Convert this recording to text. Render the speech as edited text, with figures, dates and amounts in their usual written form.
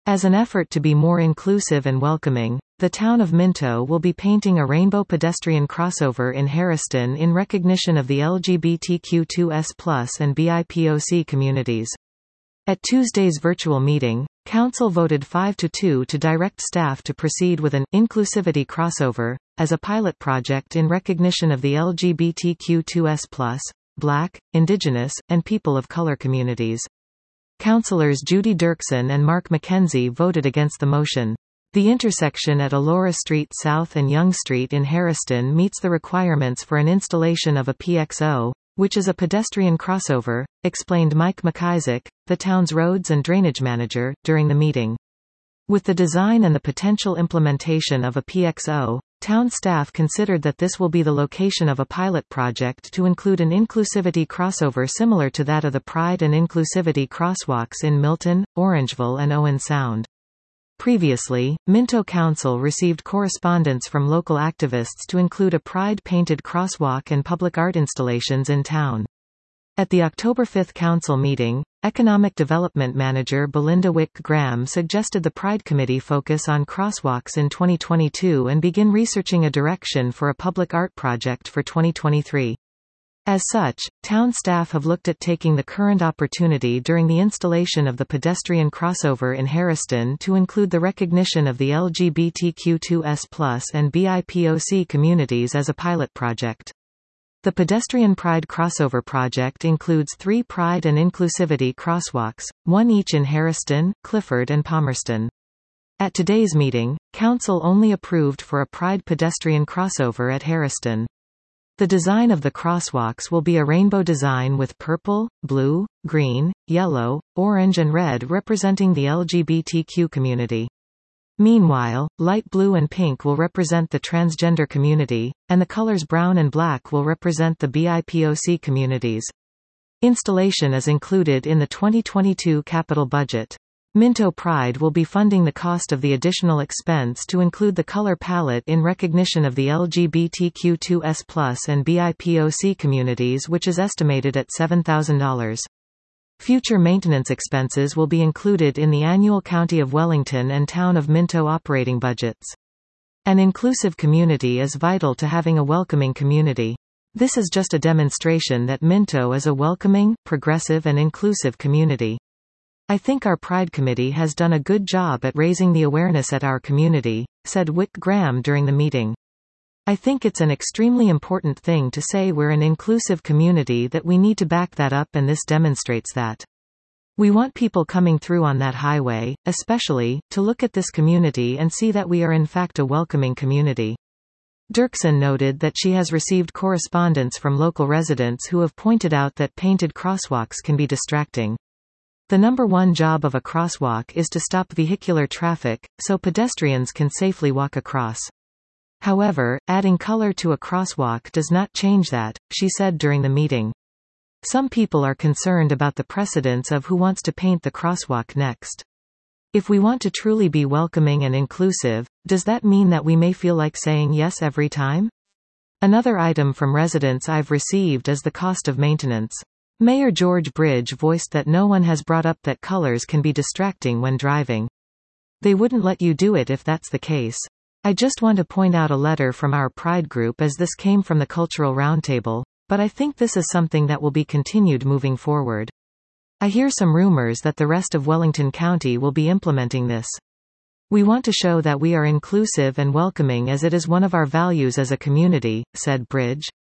As an effort to be more inclusive and welcoming, the town of Minto will be painting a rainbow pedestrian crossover in Harriston in recognition of the LGBTQ2S+ and BIPOC communities. At Tuesday's virtual meeting, Council voted 5-2 to direct staff to proceed with an inclusivity crossover as a pilot project in recognition of the LGBTQ2S+, Black, Indigenous, and People of Color communities. Councillors Judy Dirksen and Mark McKenzie voted against the motion. The intersection at Elora Street South and Yonge Street in Harriston meets the requirements for an installation of a PXO, which is a pedestrian crossover, explained Mike McIsaac, the town's roads and drainage manager, during the meeting. With the design and the potential implementation of a PXO, town staff considered that this will be the location of a pilot project to include an inclusivity crossover similar to that of the Pride and Inclusivity crosswalks in Milton, Orangeville and Owen Sound. Previously, Minto Council received correspondence from local activists to include a Pride-painted crosswalk and public art installations in town. At the October 5 council meeting, Economic Development Manager Belinda Wick-Graham suggested the Pride Committee focus on crosswalks in 2022 and begin researching a direction for a public art project for 2023. As such, town staff have looked at taking the current opportunity during the installation of the pedestrian crossover in Harriston to include the recognition of the LGBTQ2S+ and BIPOC communities as a pilot project. The Pedestrian Pride Crossover project includes 3 Pride and Inclusivity crosswalks, 1 each in Harriston, Clifford and Palmerston. At today's meeting, Council only approved for a Pride pedestrian crossover at Harriston. The design of the crosswalks will be a rainbow design with purple, blue, green, yellow, orange and red representing the LGBTQ community. Meanwhile, light blue and pink will represent the transgender community, and the colors brown and black will represent the BIPOC communities. Installation is included in the 2022 capital budget. Minto Pride will be funding the cost of the additional expense to include the color palette in recognition of the LGBTQ2S+ and BIPOC communities, which is estimated at $7,000. Future maintenance expenses will be included in the annual County of Wellington and Town of Minto operating budgets. An inclusive community is vital to having a welcoming community. This is just a demonstration that Minto is a welcoming, progressive and inclusive community. I think our Pride Committee has done a good job at raising the awareness at our community, said Wick-Graham during the meeting. I think it's an extremely important thing to say we're an inclusive community, that we need to back that up, and this demonstrates that. We want people coming through on that highway, especially, to look at this community and see that we are in fact a welcoming community. Dirksen noted that she has received correspondence from local residents who have pointed out that painted crosswalks can be distracting. The number one job of a crosswalk is to stop vehicular traffic, so pedestrians can safely walk across. However, adding color to a crosswalk does not change that, she said during the meeting. Some people are concerned about the precedence of who wants to paint the crosswalk next. If we want to truly be welcoming and inclusive, does that mean that we may feel like saying yes every time? Another item from residents I've received is the cost of maintenance. Mayor George Bridge voiced that no one has brought up that colors can be distracting when driving. They wouldn't let you do it if that's the case. I just want to point out a letter from our Pride group, as this came from the Cultural Roundtable, but I think this is something that will be continued moving forward. I hear some rumors that the rest of Wellington County will be implementing this. We want to show that we are inclusive and welcoming, as it is one of our values as a community, said Bridge.